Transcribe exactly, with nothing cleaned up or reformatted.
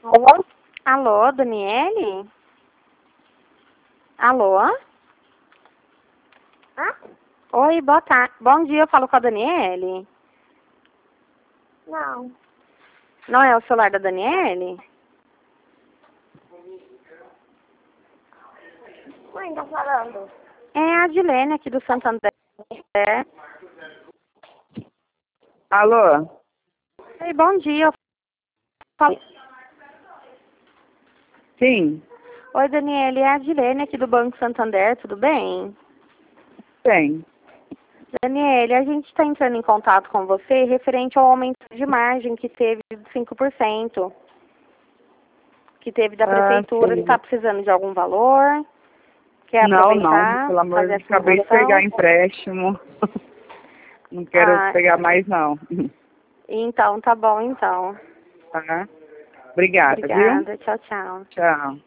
Alô? Alô, Daniele? Alô? Hã? Oi, boa tarde. Bom dia, eu falo com a Daniele. Não. Não é o celular da Daniele? Quem tá falando? É a Adilene aqui do Santander. Alô? Oi, bom dia. eu falo- Sim, Oi, Daniele, é a Adilene aqui do Banco Santander, tudo bem? tem. Daniele, a gente está entrando em contato com você referente ao aumento de margem que teve de cinco por cento. Que teve da Ah, prefeitura. sim. Está precisando de algum valor? Quer Não, aproveitar, não, pelo amor fazer de Deus, essa acabei de ligação? pegar empréstimo. Não quero Ah, pegar mais, não. então, tá bom, então. Tá? Obrigada, viu? Obrigada, tchau, tchau. Tchau.